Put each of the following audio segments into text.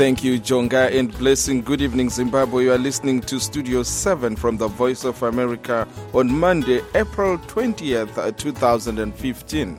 Thank you, Jonga, and blessing. Good evening, Zimbabwe. You are listening to Studio 7 from the Voice of America on Monday, April 20th, 2015.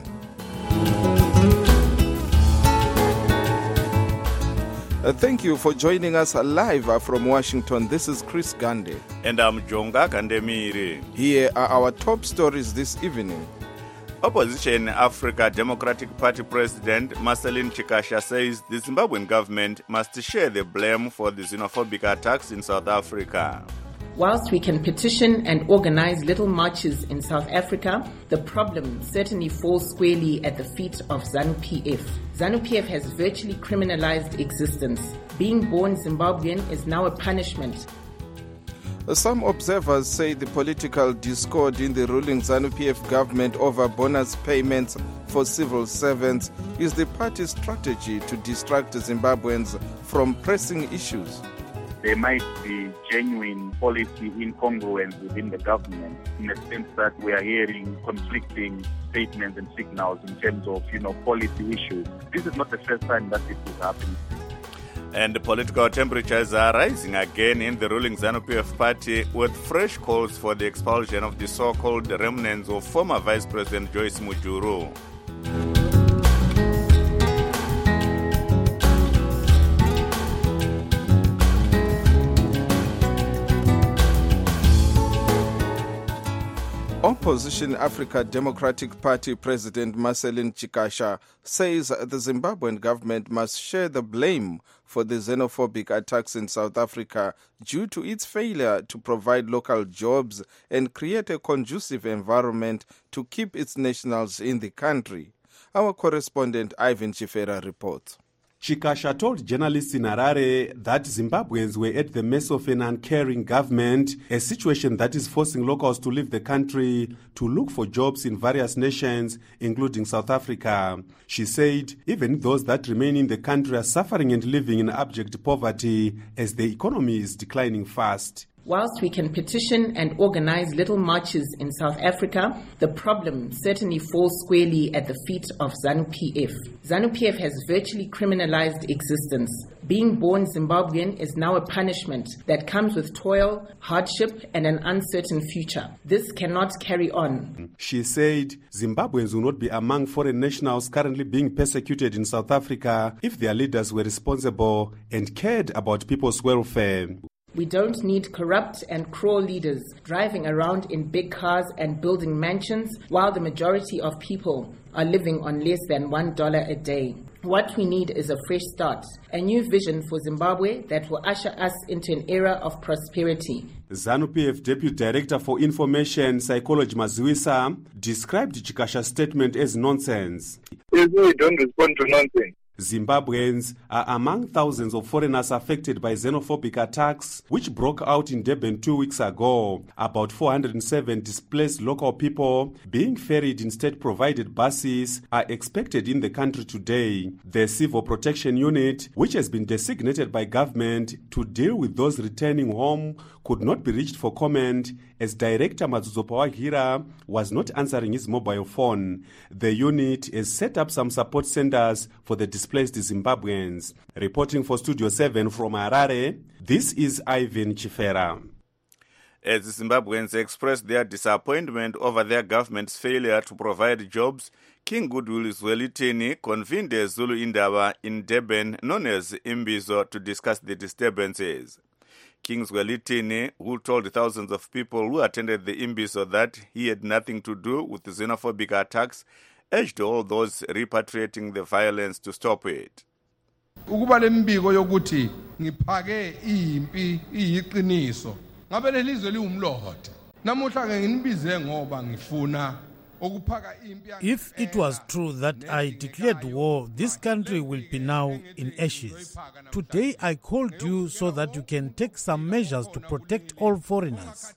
Thank you for joining us live from Washington. This is Chris Gandhi. And I'm Jonga Kandemiri. Here are our top stories this evening. Opposition Africa Democratic Party President Marcelin Chikasha says the Zimbabwean government must share the blame for the xenophobic attacks in South Africa. Whilst we can petition and organize little marches in South Africa, the problem certainly falls squarely at the feet of ZANU-PF. ZANU-PF has virtually criminalized existence. Being born Zimbabwean is now a punishment. Some observers say the political discord in the ruling ZANU-PF government over bonus payments for civil servants is the party's strategy to distract Zimbabweans from pressing issues. There might be genuine policy incongruence within the government in the sense that we are hearing conflicting statements and signals in terms of, policy issues. This is not the first time that this is happening. And the political temperatures are rising again in the ruling ZANU-PF party with fresh calls for the expulsion of the so-called remnants of former Vice President Joyce Mujuru. Opposition Africa Democratic Party President Marcelin Chikasha says the Zimbabwean government must share the blame for the xenophobic attacks in South Africa due to its failure to provide local jobs and create a conducive environment to keep its nationals in the country. Our correspondent Ivan Chifera reports. Chikasha told journalists in Harare that Zimbabweans were at the mercy of an uncaring government, a situation that is forcing locals to leave the country to look for jobs in various nations, including South Africa. She said even those that remain in the country are suffering and living in abject poverty as the economy is declining fast. Whilst we can petition and organize little marches in South Africa, the problem certainly falls squarely at the feet of ZANU-PF. ZANU-PF has virtually criminalized existence. Being born Zimbabwean is now a punishment that comes with toil, hardship, and an uncertain future. This cannot carry on. She said Zimbabweans will not be among foreign nationals currently being persecuted in South Africa if their leaders were responsible and cared about people's welfare. We don't need corrupt and cruel leaders driving around in big cars and building mansions while the majority of people are living on less than $1 a day. What we need is a fresh start, a new vision for Zimbabwe that will usher us into an era of prosperity. ZANU-PF Deputy Director for Information Psychology Maziwisa described Chikasha's statement as nonsense. We don't respond to nonsense. Zimbabweans are among thousands of foreigners affected by xenophobic attacks, which broke out in Durban 2 weeks ago. About 407 displaced local people being ferried in state-provided buses are expected in the country today. The Civil Protection Unit, which has been designated by government to deal with those returning home, could not be reached for comment as Director Mazuzo Pawahira was not answering his mobile phone. The unit has set up some support centers for the displaced Zimbabweans. Reporting for Studio 7 from Harare, this is Ivan Chifera. As Zimbabweans expressed their disappointment over their government's failure to provide jobs, King Goodwill Zwelithini convened a Zulu Indaba in Durban, known as Imbizo, to discuss the disturbances. King Zwelithini, who told thousands of people who attended the Imbizo that he had nothing to do with the xenophobic attacks, urged all those repatriating the violence to stop it. Ukuba lembiko yokuthi ngiphake impi iyiqiniso ngabe lelizwe liwumlotha namuhla ke nginibize ngoba ngifuna. If it was true that I declared war, this country will be now in ashes. Today I called you so that you can take some measures to protect all foreigners.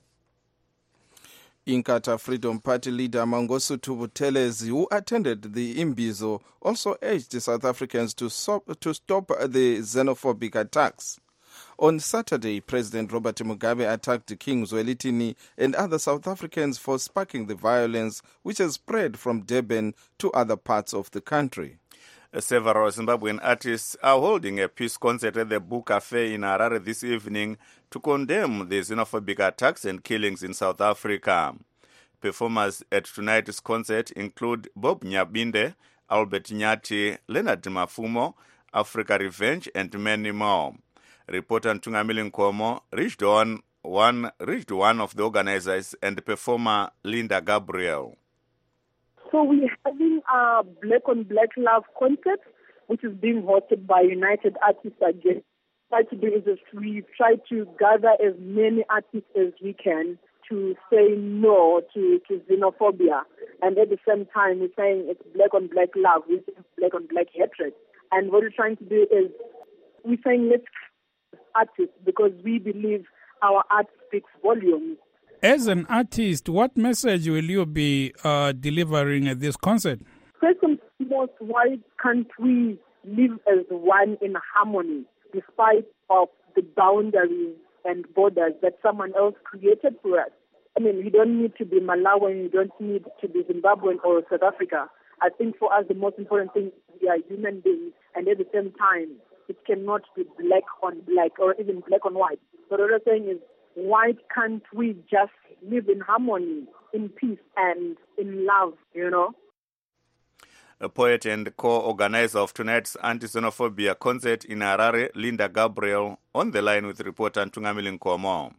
Inkatha Freedom Party leader Mangosuthu Buthelezi, who attended the Imbizo, also urged South Africans to stop the xenophobic attacks. On Saturday, President Robert Mugabe attacked King Zwelithini and other South Africans for sparking the violence which has spread from Durban to other parts of the country. Several Zimbabwean artists are holding a peace concert at the Book Cafe in Harare this evening to condemn the xenophobic attacks and killings in South Africa. Performers at tonight's concert include Bob Nyabinde, Albert Nyati, Leonard Mafumo, Africa Revenge, and many more. Reporter Ntungamili Nkomo reached one of the organizers and performer Linda Gabriel. So we're having a Black on Black Love concert, which is being hosted by United Artists again. What we try to do is we try to gather as many artists as we can to say no to xenophobia. And at the same time, we're saying it's black on black love, which is black on black hatred. And what we're trying to do is we're saying let's artists because we believe our art speaks volumes. As an artist, what message will you be delivering at this concert? First and foremost, why can't we live as one in harmony despite of the boundaries and borders that someone else created for us? I mean, you don't need to be Malawian, you don't need to be Zimbabwean or South Africa. I think for us the most important thing is we are human beings, and at the same time, it cannot be black on black or even black on white. So what I'm saying is, why can't we just live in harmony, in peace, and in love, you know? A poet and co-organizer of tonight's anti-xenophobia concert in Harare, Linda Gabriel, on the line with reporter Ntungamili Nkomo.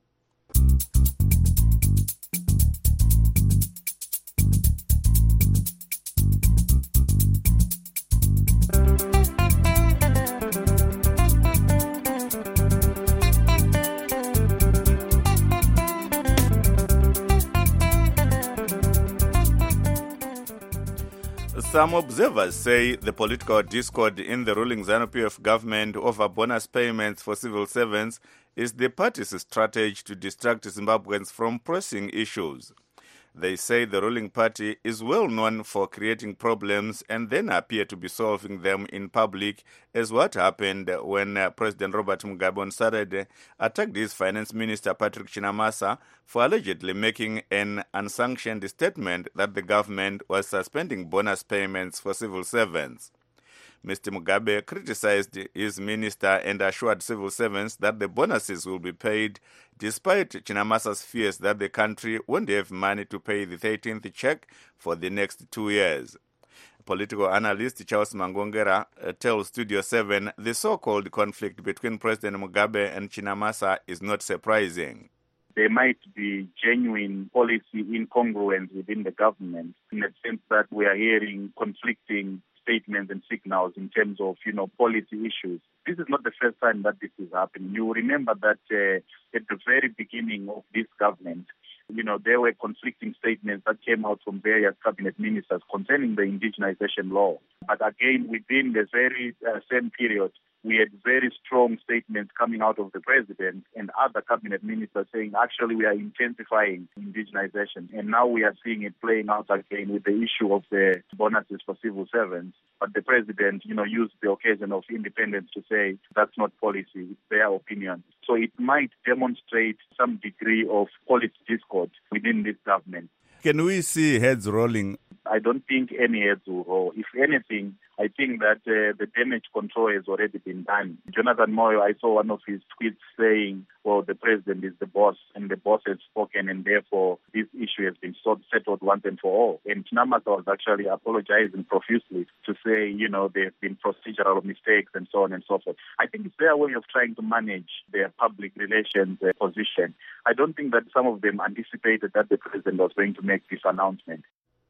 Some observers say the political discord in the ruling ZANU-PF government over bonus payments for civil servants is the party's strategy to distract Zimbabweans from pressing issues. They say the ruling party is well known for creating problems and then appear to be solving them in public, as what happened when President Robert Mugabe on Saturday attacked his finance minister Patrick Chinamasa for allegedly making an unsanctioned statement that the government was suspending bonus payments for civil servants. Mr. Mugabe criticized his minister and assured civil servants that the bonuses will be paid despite Chinamasa's fears that the country won't have money to pay the 13th check for the next 2 years. Political analyst Charles Mangongera tells Studio 7 the so-called conflict between President Mugabe and Chinamasa is not surprising. There might be genuine policy incongruence within the government in the sense that we are hearing conflicting statements and signals in terms of, policy issues. This is not the first time that this is happening. You remember that at the very beginning of this government, there were conflicting statements that came out from various cabinet ministers concerning the indigenization law. But again, within the very same period, we had very strong statements coming out of the president and other cabinet ministers saying, actually, we are intensifying indigenization. And now we are seeing it playing out again with the issue of the bonuses for civil servants. But the president, used the occasion of independence to say that's not policy, it's their opinion. So it might demonstrate some degree of policy discord within this government. Can we see heads rolling? I don't think any heads will roll. If anything, I think that the damage control has already been done. Jonathan Moyo, I saw one of his tweets saying, well, the president is the boss and the boss has spoken and therefore this issue has been settled once and for all. And Chinamasa was actually apologizing profusely to say, there have been procedural mistakes and so on and so forth. I think it's their way of trying to manage their public relations position. I don't think that some of them anticipated that the president was going to make this announcement.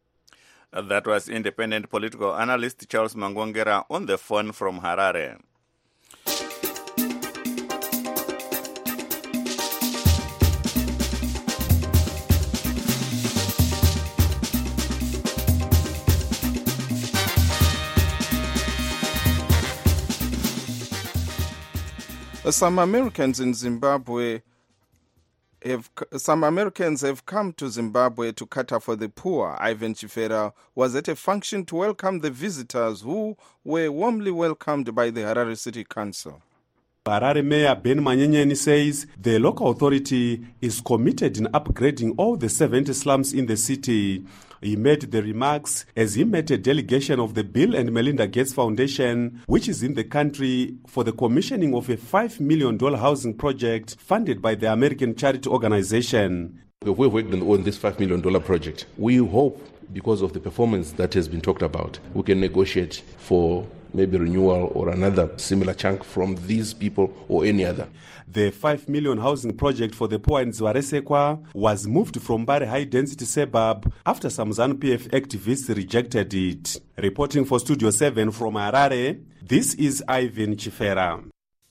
That was independent political analyst Charles Mangongera on the phone from Harare. Some Americans have come to Zimbabwe to cater for the poor. Ivan Chifera was at a function to welcome the visitors who were warmly welcomed by the Harare City Council. Harare Mayor Ben Manyenyeni says the local authority is committed in upgrading all the 70 slums in the city. He made the remarks as he met a delegation of the Bill and Melinda Gates Foundation, which is in the country for the commissioning of a $5 million housing project funded by the American charity organization. We've worked on this $5 million project. We hope, because of the performance that has been talked about, we can negotiate for maybe renewal or another similar chunk from these people or any other. The 5 million housing project for the poor in Zwaresekwa was moved from Bare High Density Suburb after some ZANU-PF activists rejected it. Reporting for Studio 7 from Harare, this is Ivan Chifera.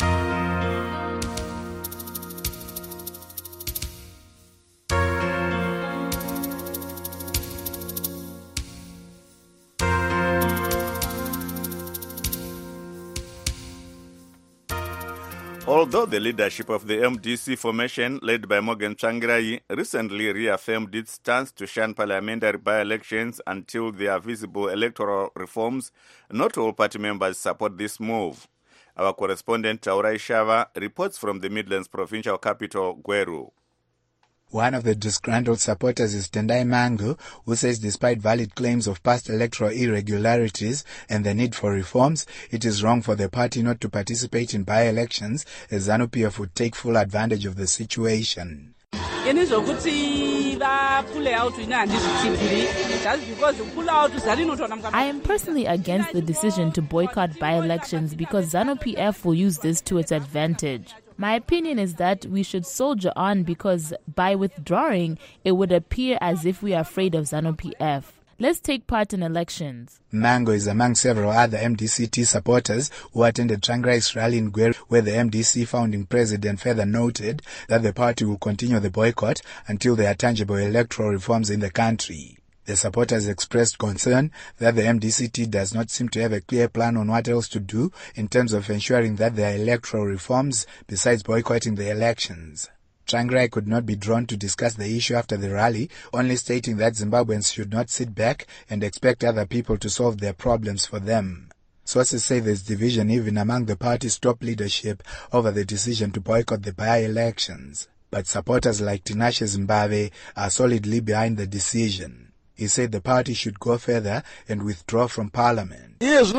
Although the leadership of the MDC formation, led by Morgan Tsvangirai, recently reaffirmed its stance to shun parliamentary by-elections until there are visible electoral reforms, not all party members support this move. Our correspondent Taurai Shava reports from the Midlands provincial capital, Gweru. One of the disgruntled supporters is Tendai Mango, who says despite valid claims of past electoral irregularities and the need for reforms, it is wrong for the party not to participate in by-elections, as ZANU-PF would take full advantage of the situation. I am personally against the decision to boycott by-elections because ZANU-PF will use this to its advantage. My opinion is that we should soldier on because by withdrawing, it would appear as if we are afraid of ZANU-PF. Let's take part in elections. Mango is among several other MDCT supporters who attended Tsvangirai's rally in Gweru, where the MDC founding president further noted that the party will continue the boycott until there are tangible electoral reforms in the country. The supporters expressed concern that the MDCT does not seem to have a clear plan on what else to do in terms of ensuring that there are electoral reforms besides boycotting the elections. Tsvangirai could not be drawn to discuss the issue after the rally, only stating that Zimbabweans should not sit back and expect other people to solve their problems for them. Sources say there's division even among the party's top leadership over the decision to boycott the by-elections. But supporters like Tinashe Zimbabwe are solidly behind the decision. He said the party should go further and withdraw from parliament. As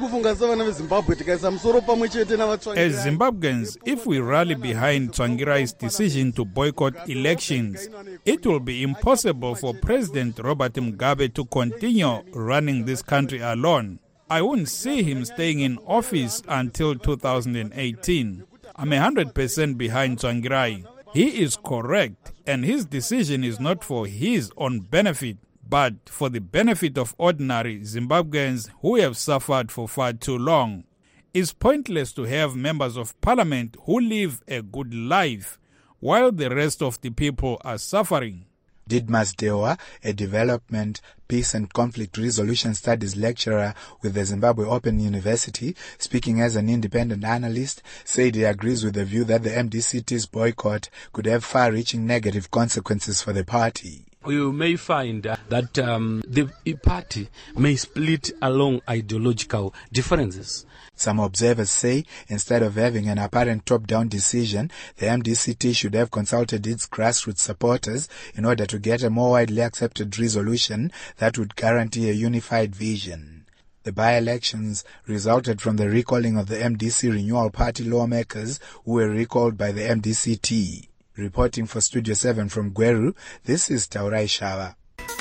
Zimbabweans, if we rally behind Tsvangirai's decision to boycott elections, it will be impossible for President Robert Mugabe to continue running this country alone. I wouldn't see him staying in office until 2018. I'm 100% behind Tsvangirai. He is correct, and his decision is not for his own benefit, but for the benefit of ordinary Zimbabweans who have suffered for far too long. It's pointless to have members of parliament who live a good life while the rest of the people are suffering. Didmas Dewa, a development, peace and conflict resolution studies lecturer with the Zimbabwe Open University, speaking as an independent analyst, said he agrees with the view that the MDCT's boycott could have far-reaching negative consequences for the party. You may find that the party may split along ideological differences. Some observers say instead of having an apparent top-down decision, the MDCT should have consulted its grassroots supporters in order to get a more widely accepted resolution that would guarantee a unified vision. The by-elections resulted from the recalling of the MDC Renewal Party lawmakers who were recalled by the MDCT. Reporting for Studio 7 from Gweru, this is Taurai Shava.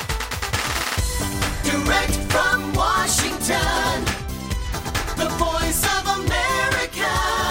Direct from Washington, the Voice of America,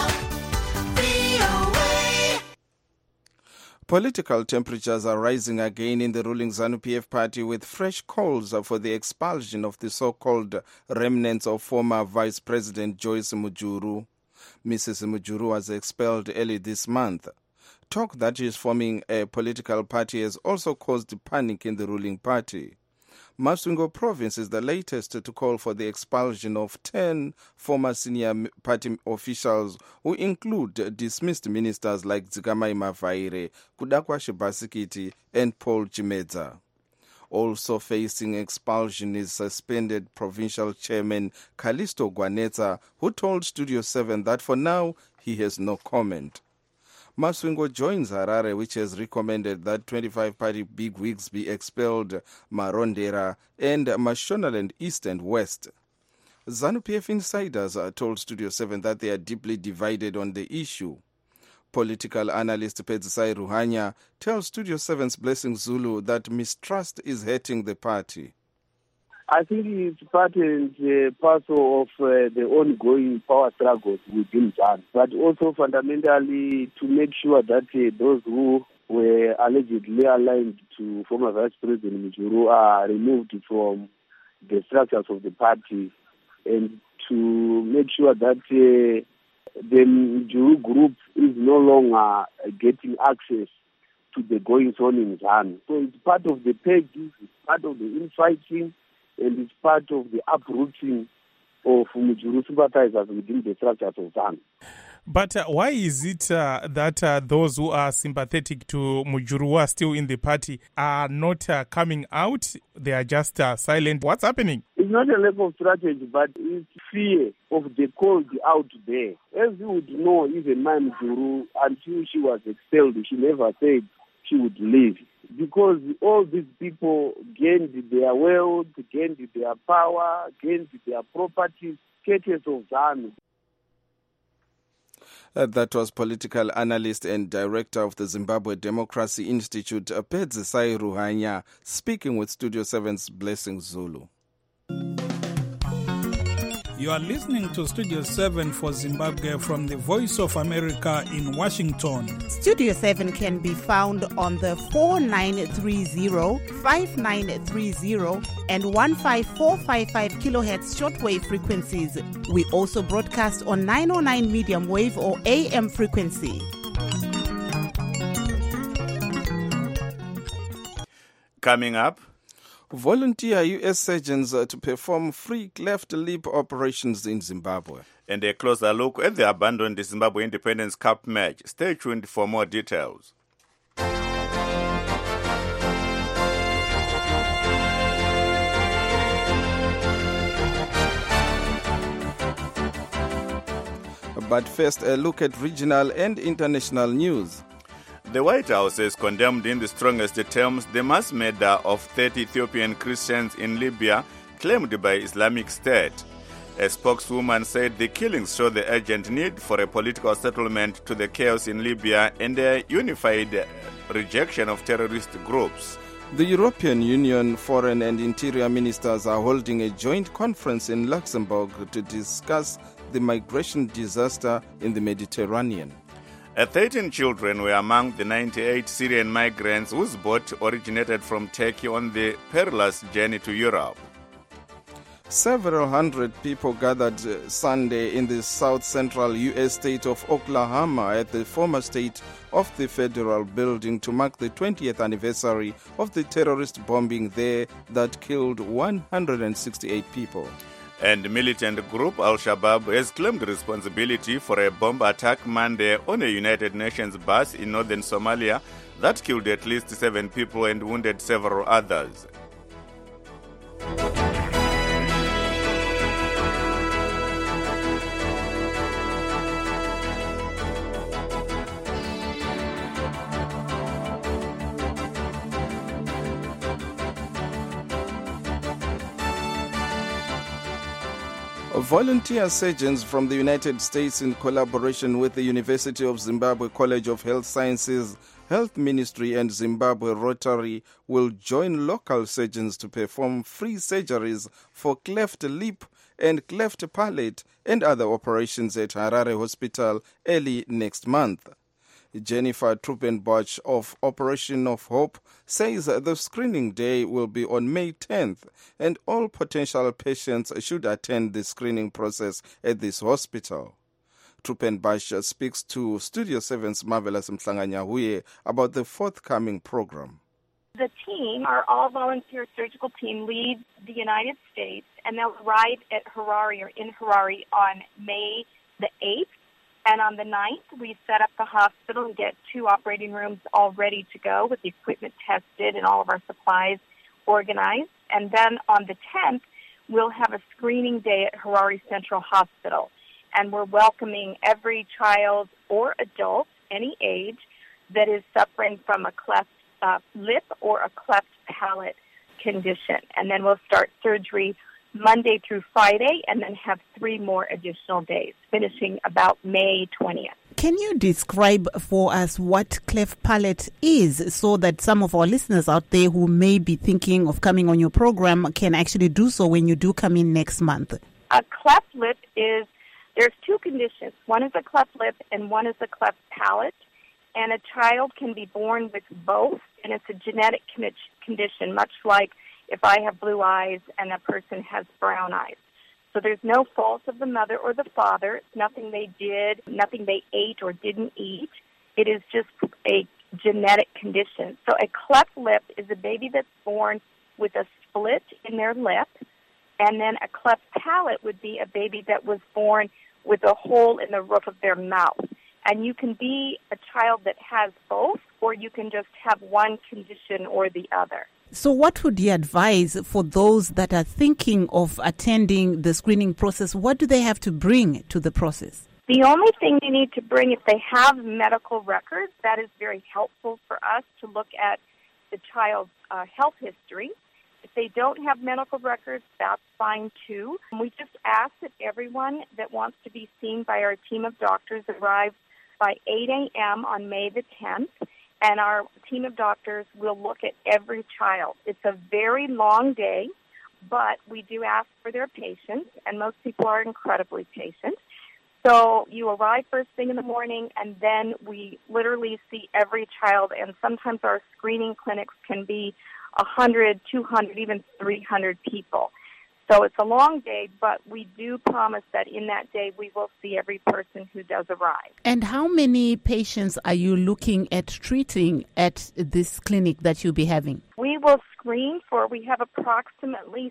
VOA. Political temperatures are rising again in the ruling ZANU-PF party, with fresh calls for the expulsion of the so-called remnants of former Vice President Joyce Mujuru. Mrs. Mujuru was expelled early this month. Talk that is forming a political party has also caused panic in the ruling party. Masvingo province is the latest to call for the expulsion of 10 former senior party officials, who include dismissed ministers like Dzikamai Mavaire, Kudakwa Shibasikiti and Paul Chimedza. Also facing expulsion is suspended provincial chairman Kalisto Gwanetsa, who told Studio 7 that for now he has no comment. Masvingo joins Harare, which has recommended that 25 party bigwigs be expelled Marondera and Mashonaland East and West. ZANU-PF insiders told Studio 7 that they are deeply divided on the issue. Political analyst Pedzisai Ruhanya tells Studio 7's Blessing Zulu that mistrust is hurting the party. I think it's part and parcel of the ongoing power struggles within ZANU, but also fundamentally to make sure that those who were allegedly aligned to former Vice President Mujuru are removed from the structures of the party, and to make sure that the Mujuru group is no longer getting access to the goings-on in ZANU. So it's part of the purges, it's part of the infighting, and it's part of the uprooting of Mujuru sympathizers within the structures of ZANU. But why is it that those who are sympathetic to Mujuru, who are still in the party, are not coming out? They are just silent. What's happening? It's not a lack of strategy, but it's fear of the cold out there. As you would know, even my Mujuru, until she was expelled, she never said she would leave. Because all these people gained their wealth, gained their power, gained their properties, cases of ZANU. That was political analyst and director of the Zimbabwe Democracy Institute, Pedzisai Ruhanya, speaking with Studio 7's Blessing Zulu. You are listening to Studio 7 for Zimbabwe from the Voice of America in Washington. Studio 7 can be found on the 4930, 5930 and 15455 kilohertz shortwave frequencies. We also broadcast on 909 medium wave or AM frequency. Coming up, volunteer U.S. surgeons to perform free cleft lip operations in Zimbabwe. And a closer look at the abandoned Zimbabwe Independence Cup match. Stay tuned for more details. But first, a look at regional and international news. The White House has condemned in the strongest terms the mass murder of 30 Ethiopian Christians in Libya claimed by Islamic State. A spokeswoman said the killings show the urgent need for a political settlement to the chaos in Libya and a unified rejection of terrorist groups. The European Union foreign and interior ministers are holding a joint conference in Luxembourg to discuss the migration disaster in the Mediterranean. 13 children were among the 98 Syrian migrants whose boat originated from Turkey on the perilous journey to Europe. Several hundred people gathered Sunday in the south-central U.S. state of Oklahoma at the former state of the federal building to mark the 20th anniversary of the terrorist bombing there that killed 168 people. And militant group Al-Shabaab has claimed responsibility for a bomb attack Monday on a United Nations bus in northern Somalia that killed at least 7 people and wounded several others. Volunteer surgeons from the United States, in collaboration with the University of Zimbabwe College of Health Sciences, Health Ministry and Zimbabwe Rotary, will join local surgeons to perform free surgeries for cleft lip and cleft palate and other operations at Harare Hospital early next month. Jennifer Truppenbach of Operation of Hope says the screening day will be on May 10th and all potential patients should attend the screening process at this hospital. Truppenbach speaks to Studio 7's Marvelous Mhlanganyahuye about the forthcoming program. The team, our all-volunteer surgical team, leaves the United States, and they'll arrive at Harare or in Harare on May the 8th. And on the 9th, we set up the hospital and get 2 operating rooms all ready to go with the equipment tested and all of our supplies organized. And then on the 10th, we'll have a screening day at Harare Central Hospital. And we're welcoming every child or adult any age that is suffering from a cleft lip or a cleft palate condition. And then we'll start surgery Monday through Friday and then have 3 more additional days, finishing about May 20th. Can you describe for us what cleft palate is so that some of our listeners out there who may be thinking of coming on your program can actually do so when you do come in next month? A cleft lip there's 2 conditions. One is a cleft lip and one is a cleft palate. And a child can be born with both, and it's a genetic condition, much like if I have blue eyes and a person has brown eyes. So there's no fault of the mother or the father. It's nothing they did, nothing they ate or didn't eat. It is just a genetic condition. So a cleft lip is a baby that's born with a split in their lip, and then a cleft palate would be a baby that was born with a hole in the roof of their mouth. And you can be a child that has both, or you can just have one condition or the other. So what would you advise for those that are thinking of attending the screening process? What do they have to bring to the process? The only thing they need to bring, if they have medical records, that is very helpful for us to look at the child's health history. If they don't have medical records, that's fine too. We just ask that everyone that wants to be seen by our team of doctors arrive by 8 a.m. on May the 10th, and our team of doctors will look at every child. It's a very long day, but we do ask for their patience, and most people are incredibly patient. So you arrive first thing in the morning, and then we literally see every child, and sometimes our screening clinics can be 100, 200, even 300 people. So it's a long day, but we do promise that in that day we will see every person who does arrive. And how many patients are you looking at treating at this clinic that you'll be having? We will screen we have approximately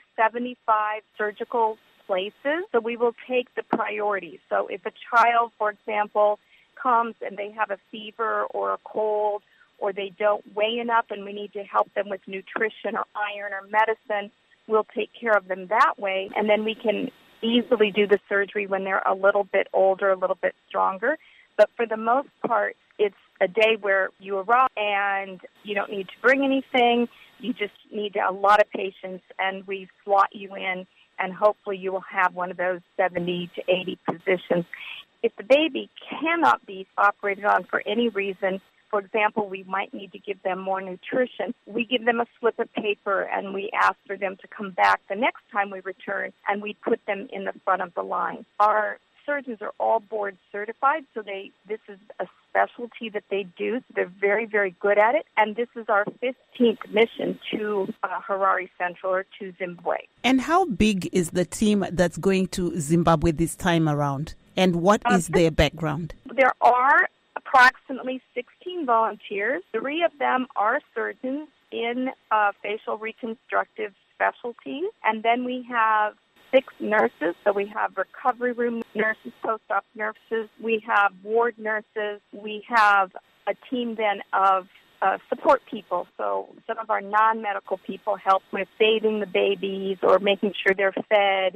75 surgical places, so we will take the priority. So if a child, for example, comes and they have a fever or a cold, or they don't weigh enough and we need to help them with nutrition or iron or medicine, we'll take care of them that way, and then we can easily do the surgery when they're a little bit older, a little bit stronger. But for the most part, it's a day where you arrive and you don't need to bring anything. You just need a lot of patience, and we slot you in, and hopefully you will have one of those 70 to 80 positions. If the baby cannot be operated on for any reason, for example, we might need to give them more nutrition, we give them a slip of paper and we ask for them to come back the next time we return, and we put them in the front of the line. Our surgeons are all board certified, so this is a specialty that they do, so they're very, very good at it. And this is our 15th mission to Harare Central, or to Zimbabwe. And how big is the team that's going to Zimbabwe this time around? And what is their background? There are approximately 16 volunteers. 3 of them are surgeons in facial reconstructive specialties. And then we have 6 nurses. So we have recovery room nurses, post-op nurses. We have ward nurses. We have a team then of support people. So some of our non-medical people help with bathing the babies or making sure they're fed,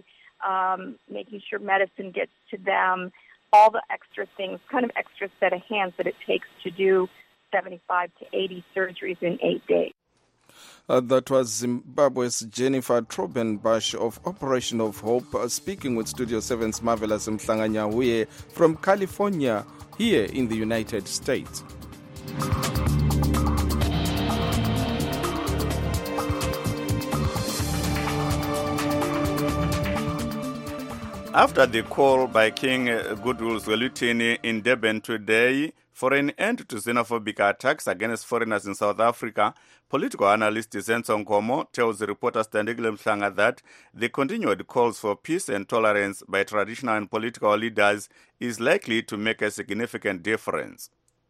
making sure medicine gets to them, all the extra things, kind of extra set of hands that it takes to do 75 to 80 surgeries in 8 days. That was Zimbabwe's Jennifer Trobenbush of Operation of Hope, speaking with Studio 7's Marvelous Mhlanga-Nyahuye from California, here in the United States. After the call by King Goodwill Zwelithini in Durban today for an end to xenophobic attacks against foreigners in South Africa, political analyst Zenzo Nkomo tells reporter Standigile Mhlanga that the continued calls for peace and tolerance by traditional and political leaders is likely to make a significant difference.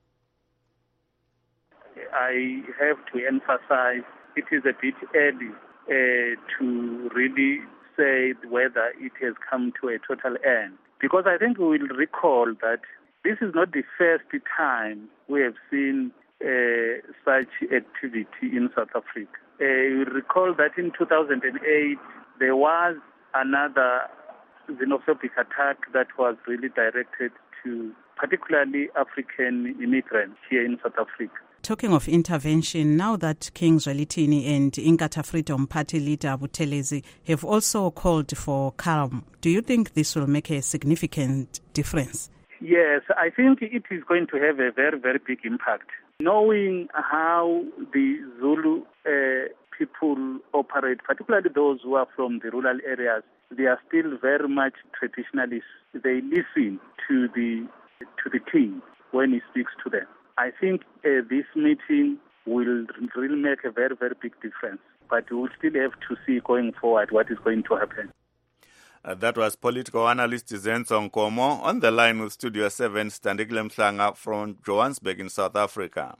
I have to emphasize it is a bit early to really say whether it has come to a total end. Because I think we will recall that this is not the first time we have seen such activity in South Africa. You recall that in 2008 there was another xenophobic attack that was really directed to particularly African immigrants here in South Africa. Talking of intervention, now that King Zwelithini and Inkatha Freedom Party leader Buthelezi have also called for calm, do you think this will make a significant difference? Yes, I think it is going to have a very, very big impact. Knowing how the Zulu people operate, particularly those who are from the rural areas, they are still very much traditionalists. They listen to the king when he speaks to them. I think this meeting will really make a very, very big difference. But we will still have to see going forward what is going to happen. That was political analyst Zenzo Nkomo on the line with Studio 7, Standigile Mhlanga from Johannesburg in South Africa.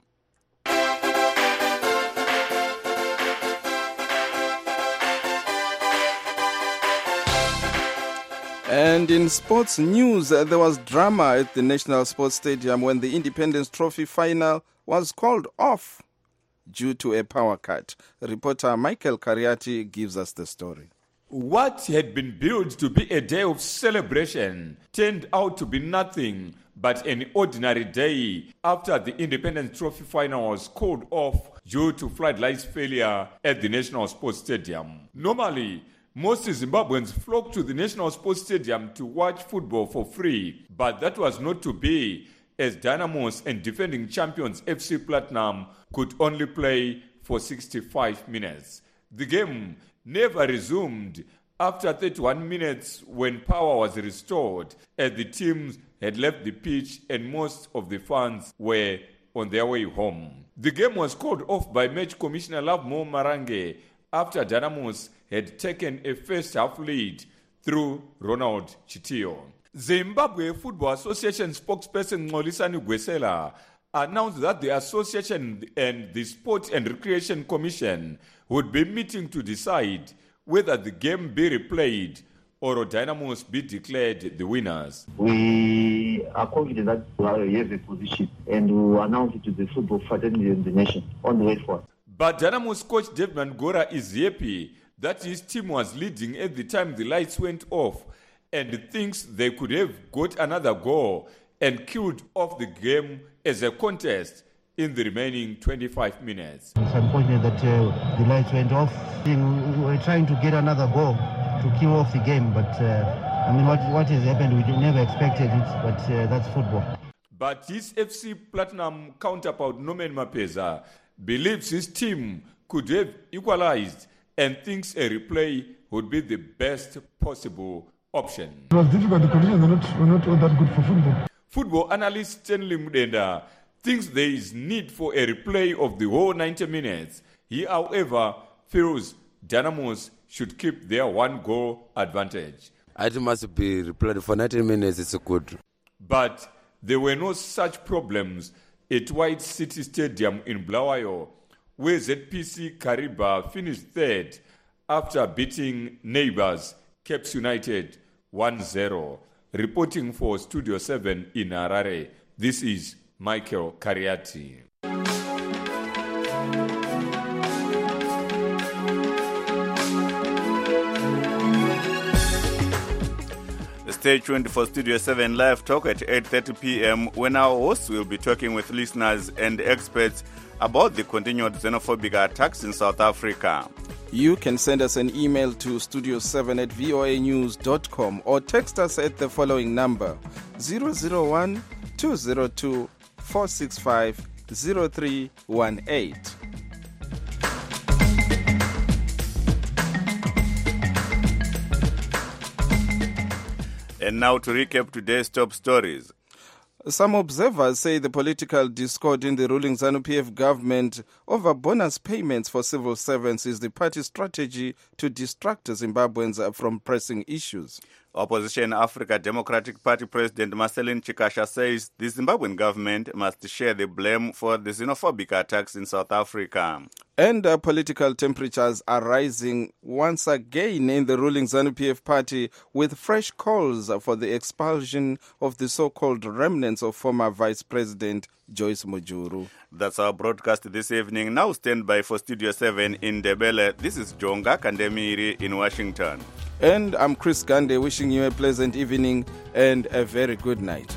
And in sports news, there was drama at the National Sports Stadium when the Independence Trophy final was called off due to a power cut. Reporter Michael Kariati gives us the story. What had been billed to be a day of celebration turned out to be nothing but an ordinary day after the Independence Trophy final was called off due to floodlights failure at the National Sports Stadium. Normally, most Zimbabweans flock to the National Sports Stadium to watch football for free, but that was not to be, as Dynamos and defending champions FC Platinum could only play for 65 minutes. The game never resumed after 31 minutes when power was restored, as the teams had left the pitch and most of the fans were on their way home. The game was called off by Match Commissioner Lovemore Marange after Dynamos had taken a first-half lead through Ronald Chitio. Zimbabwe Football Association spokesperson Ngolisani Gwesela announced that the association and the Sport and Recreation Commission would be meeting to decide whether the game be replayed or Dynamos be declared the winners. We are confident that we have a position and we will announce it to the football fraternity and the nation on the way forward. But Dynamos coach Dave Mangora is happy that his team was leading at the time the lights went off and thinks they could have got another goal and killed off the game as a contest in the remaining 25 minutes. It's unfortunate that the lights went off. We were trying to get another goal to kill off the game, but what has happened, we never expected it, but that's football. But his FC Platinum counterpart Norman Mapeza believes his team could have equalized and thinks a replay would be the best possible option. It was difficult, the conditions were not all that good for football. Football analyst Stanley Mudenda thinks there is need for a replay of the whole 90 minutes. He, however, feels Dynamos should keep their one-goal advantage. It must be replayed for 90 minutes, it's good. But there were no such problems at White City Stadium in Bulawayo, where ZPC Kariba finished third after beating neighbours Caps United 1-0. Reporting for Studio 7 in Harare, this is Michael Kariati. Stay tuned for Studio 7 Live Talk at 8:30 p.m. when our hosts will be talking with listeners and experts about the continued xenophobic attacks in South Africa. You can send us an email to studio7@voanews.com or text us at the following number 001-202-465-0318. And now to recap today's top stories. Some observers say the political discord in the ruling ZANU-PF government over bonus payments for civil servants is the party's strategy to distract Zimbabweans from pressing issues. Opposition Africa Democratic Party President Marcelin Chikasha says the Zimbabwean government must share the blame for the xenophobic attacks in South Africa. And political temperatures are rising once again in the ruling ZANU-PF party with fresh calls for the expulsion of the so-called remnants of former Vice President Joyce Mujuru. That's our broadcast this evening. Now stand by for Studio 7 in Ndebele. This is Jonga Kandemiri in Washington. And I'm Chris Gande wishing you a pleasant evening and a very good night.